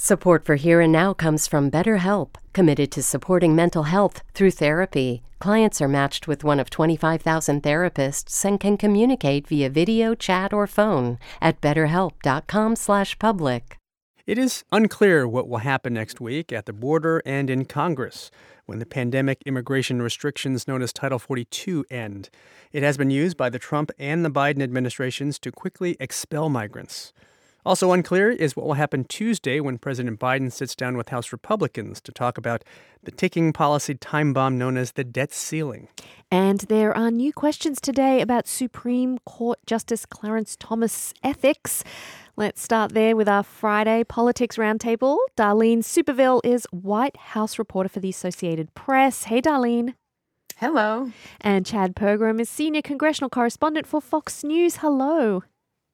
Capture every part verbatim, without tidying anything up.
Support for Here and Now comes from BetterHelp, committed to supporting mental health through therapy. Clients are matched with one of twenty-five thousand therapists and can communicate via video, chat, or phone at betterhelp.com slash public. It is unclear what will happen next week at the border and in Congress when the pandemic immigration restrictions known as Title forty-two end. It has been used by the Trump and the Biden administrations to quickly expel migrants. Also unclear is what will happen Tuesday when President Biden sits down with House Republicans to talk about the ticking policy time bomb known as the debt ceiling. And there are new questions today about Supreme Court Justice Clarence Thomas' ethics. Let's start there with our Friday Politics Roundtable. Darlene Superville is White House reporter for the Associated Press. Hey, Darlene. Hello. And Chad Pergram is senior congressional correspondent for Fox News. Hello.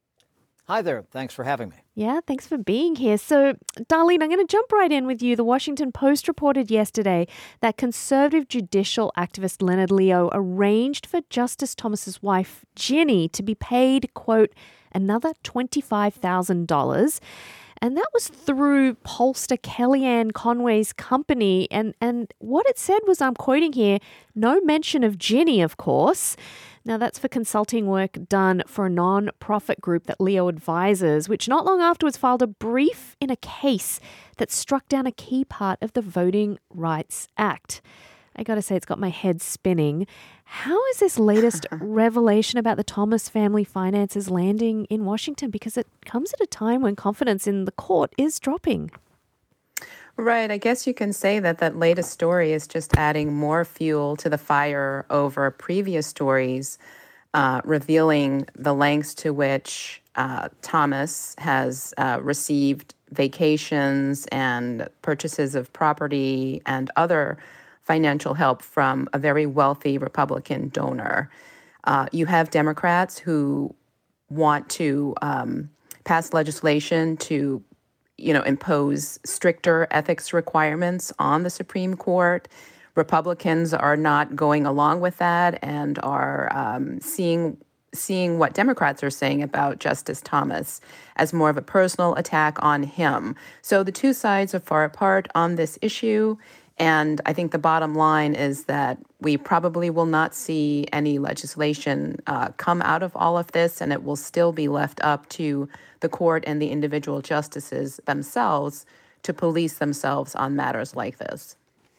Hi there. Thanks for having me. Yeah, thanks for being here. So, Darlene, I'm going to jump right in with you. The Washington Post reported yesterday that conservative judicial activist Leonard Leo arranged for Justice Thomas's wife, Ginny, to be paid, quote, another twenty-five thousand dollars. And that was through pollster Kellyanne Conway's company. And, and what it said was, I'm quoting here, no mention of Ginny, of course. Now, that's for consulting work done for a non-profit group that Leo advises, which not long afterwards filed a brief in a case that struck down a key part of the Voting Rights Act. I got to say, it's got my head spinning. How is this latest revelation about the Thomas family finances landing in Washington? Because it comes at a time when confidence in the court is dropping. Right. I guess you can say that that latest story is just adding more fuel to the fire over previous stories, uh, revealing the lengths to which uh, Thomas has uh, received vacations and purchases of property and other financial help from a very wealthy Republican donor. Uh, you have Democrats who want to um, pass legislation to you know, impose stricter ethics requirements on the Supreme Court. Republicans are not going along with that and are um, seeing seeing what Democrats are saying about Justice Thomas as more of a personal attack on him. So the two sides are far apart on this issue. And I think the bottom line is that we probably will not see any legislation uh, come out of all of this, and it will still be left up to the court and the individual justices themselves to police themselves on matters like this.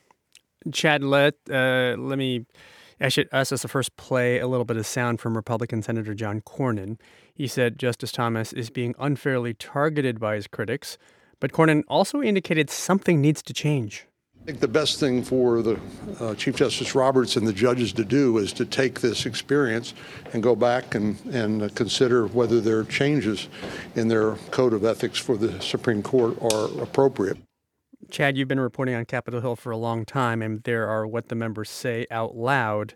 Chad, let, uh, let me I should ask us to first play a little bit of sound from Republican Senator John Cornyn. He said Justice Thomas is being unfairly targeted by his critics, but Cornyn also indicated something needs to change. I think the best thing for the uh, Chief Justice Roberts and the judges to do is to take this experience and go back and, and uh, consider whether there are changes in their code of ethics for the Supreme Court are appropriate. Chad, you've been reporting on Capitol Hill for a long time, and there are what the members say out loud.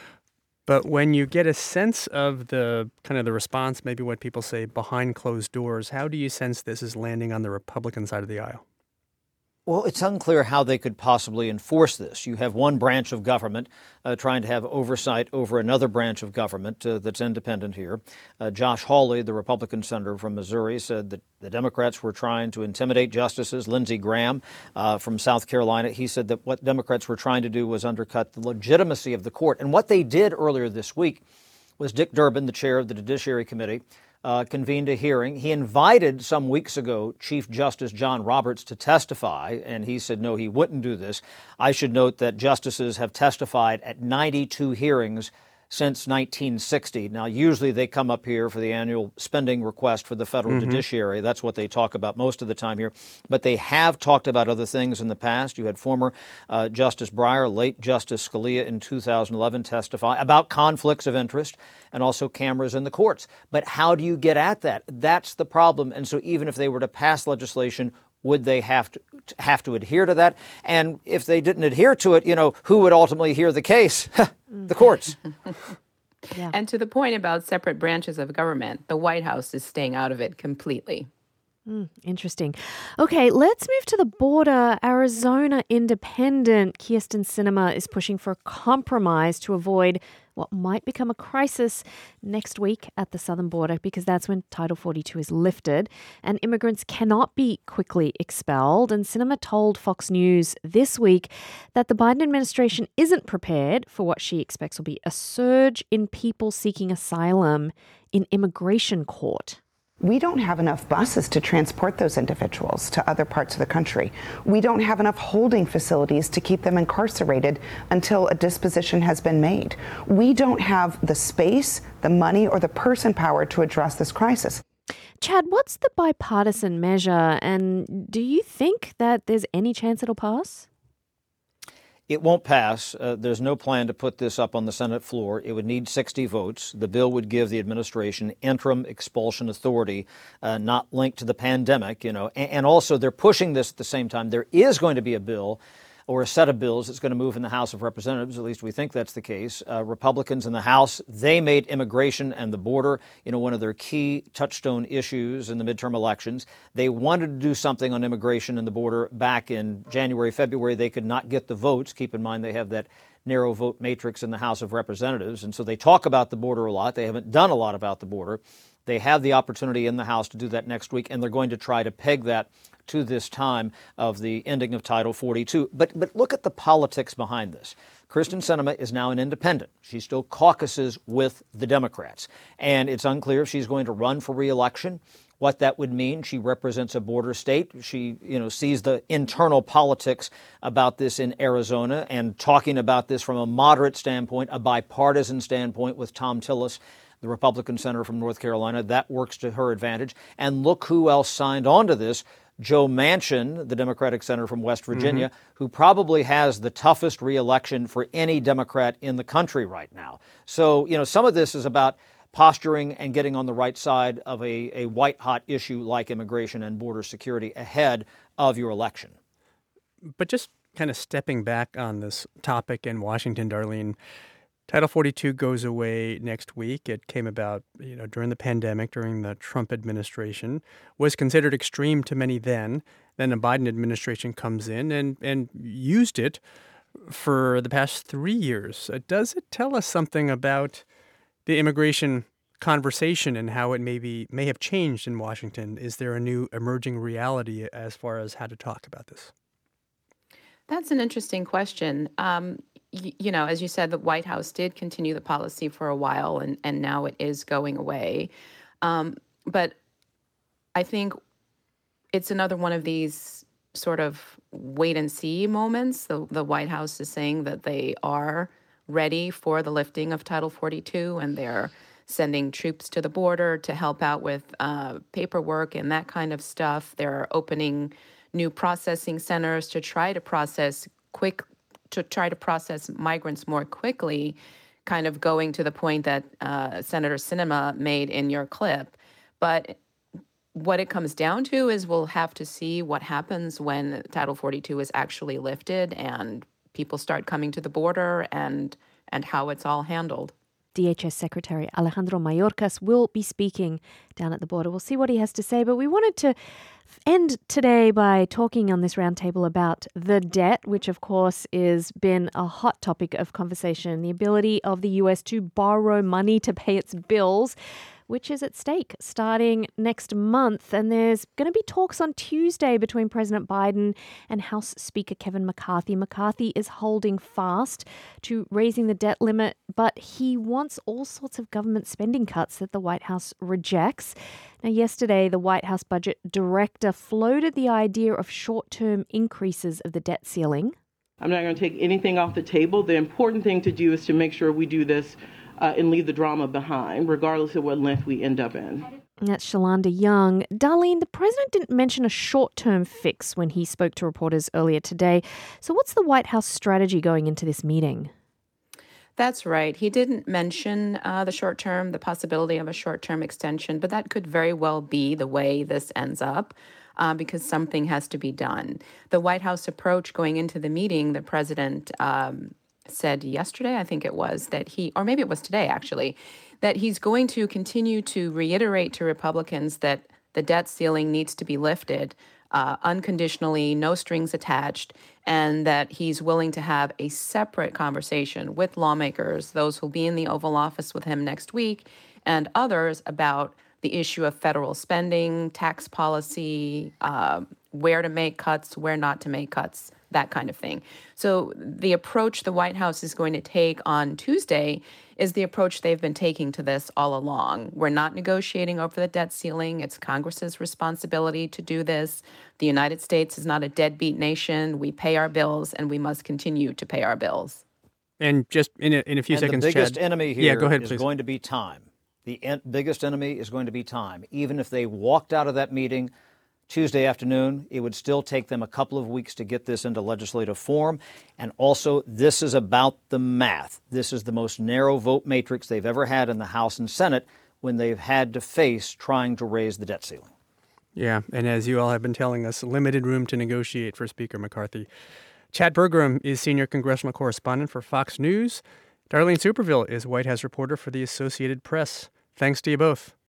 But when you get a sense of the kind of the response, maybe what people say behind closed doors, how do you sense this is landing on the Republican side of the aisle? Well, it's unclear how they could possibly enforce this. You have one branch of government uh, trying to have oversight over another branch of government uh, that's independent here. Uh, Josh Hawley, the Republican senator from Missouri, said that the Democrats were trying to intimidate justices. Lindsey Graham uh, from South Carolina, he said that what Democrats were trying to do was undercut the legitimacy of the court. And what they did earlier this week was Dick Durbin, the chair of the Judiciary Committee, Uh, convened a hearing. He invited some weeks ago Chief Justice John Roberts to testify, and he said no, he wouldn't do this. I should note that justices have testified at ninety-two hearings since nineteen sixty. Now, usually they come up here for the annual spending request for the federal mm-hmm. judiciary. That's what they talk about most of the time here. But they have talked about other things in the past. You had former uh, Justice Breyer, late Justice Scalia in two thousand eleven testify about conflicts of interest and also cameras in the courts. But how do you get at that? That's the problem. And so even if they were to pass legislation, would they have to have to adhere to that? And if they didn't adhere to it, you know, who would ultimately hear the case? The courts. Yeah. And to the point about separate branches of government, the White House is staying out of it completely. Mm, interesting. Okay, let's move to the border. Arizona Independent Kyrsten Sinema is pushing for a compromise to avoid what might become a crisis next week at the southern border, because that's when Title forty-two is lifted and immigrants cannot be quickly expelled. And Sinema told Fox News this week that the Biden administration isn't prepared for what she expects will be a surge in people seeking asylum in immigration court. We don't have enough buses to transport those individuals to other parts of the country. We don't have enough holding facilities to keep them incarcerated until a disposition has been made. We don't have the space, the money, or the person power to address this crisis. Chad, what's the bipartisan measure, and do you think that there's any chance it'll pass? It won't pass. Uh, there's no plan to put this up on the Senate floor. It would need sixty votes. The bill would give the administration interim expulsion authority, uh, not linked to the pandemic, you know. And, and also, they're pushing this at the same time. There is going to be a bill or a set of bills that's going to move in the House of Representatives. At least we think that's the case. Uh, Republicans in the House, they made immigration and the border, you know, one of their key touchstone issues in the midterm elections. They wanted to do something on immigration and the border back in January, February. They could not get the votes. Keep in mind, they have that narrow vote matrix in the House of Representatives. And so they talk about the border a lot. They haven't done a lot about the border. They have the opportunity in the House to do that next week, and they're going to try to peg that to this time of the ending of Title forty-two. But but look at the politics behind this. Kyrsten Sinema is now an independent. She still caucuses with the Democrats. And it's unclear if she's going to run for re-election, what that would mean. She represents a border state. She, you know, sees the internal politics about this in Arizona and talking about this from a moderate standpoint, a bipartisan standpoint with Thom Tillis, the Republican senator from North Carolina. That works to her advantage. And look who else signed on to this. Joe Manchin, the Democratic senator from West Virginia, mm-hmm. who probably has the toughest reelection for any Democrat in the country right now. So, you know, some of this is about posturing and getting on the right side of a, a white-hot issue like immigration and border security ahead of your election. But just kind of stepping back on this topic in Washington, Darlene, Title forty-two goes away next week. It came about, you know, during the pandemic, during the Trump administration, was considered extreme to many then. Then the Biden administration comes in and, and used it for the past three years. Uh, does it tell us something about the immigration conversation and how it maybe may have changed in Washington? Is there a new emerging reality as far as how to talk about this? That's an interesting question. Um, y- you know, as you said, the White House did continue the policy for a while, and, and now it is going away. Um, but I think it's another one of these sort of wait and see moments. The, the White House is saying that they are ready for the lifting of Title forty-two, and they're sending troops to the border to help out with uh, paperwork and that kind of stuff. They're opening new processing centers to try to process quick, to try to process migrants more quickly, kind of going to the point that uh, Senator Sinema made in your clip. But what it comes down to is we'll have to see what happens when Title forty-two is actually lifted and people start coming to the border, and and how it's all handled. D H S Secretary Alejandro Mayorkas will be speaking down at the border. We'll see what he has to say, but we wanted to end today by talking on this roundtable about the debt, which of course has been a hot topic of conversation, the ability of the U S to borrow money to pay its bills, which is at stake starting next month. And there's going to be talks on Tuesday between President Biden and House Speaker Kevin McCarthy. McCarthy is holding fast to raising the debt limit, but he wants all sorts of government spending cuts that the White House rejects. Now, yesterday, the White House budget director floated the idea of short-term increases of the debt ceiling. I'm not going to take anything off the table. The important thing to do is to make sure we do this Uh, and leave the drama behind, regardless of what length we end up in. That's Shalanda Young. Darlene, the president didn't mention a short-term fix when he spoke to reporters earlier today. So what's the White House strategy going into this meeting? That's right. He didn't mention uh, the short term, the possibility of a short term extension, but that could very well be the way this ends up. Uh, because something has to be done. The White House approach going into the meeting, the president um, said yesterday, I think it was, that he, or maybe it was today actually, that he's going to continue to reiterate to Republicans that the debt ceiling needs to be lifted uh, unconditionally, no strings attached, and that he's willing to have a separate conversation with lawmakers, those who'll be in the Oval Office with him next week, and others about the issue of federal spending, tax policy, uh, where to make cuts, where not to make cuts, that kind of thing. So the approach the White House is going to take on Tuesday is the approach they've been taking to this all along. We're not negotiating over the debt ceiling. It's Congress's responsibility to do this. The United States is not a deadbeat nation. We pay our bills, and we must continue to pay our bills. And just in a, in a few and seconds, the biggest Chad, enemy here yeah, go ahead, is please. going to be time. The en- biggest enemy is going to be time. Even if they walked out of that meeting Tuesday afternoon, it would still take them a couple of weeks to get this into legislative form. And also, this is about the math. This is the most narrow vote matrix they've ever had in the House and Senate when they've had to face trying to raise the debt ceiling. Yeah, and as you all have been telling us, limited room to negotiate for Speaker McCarthy. Chad Pergram is senior congressional correspondent for Fox News. Darlene Superville is White House reporter for the Associated Press. Thanks to you both.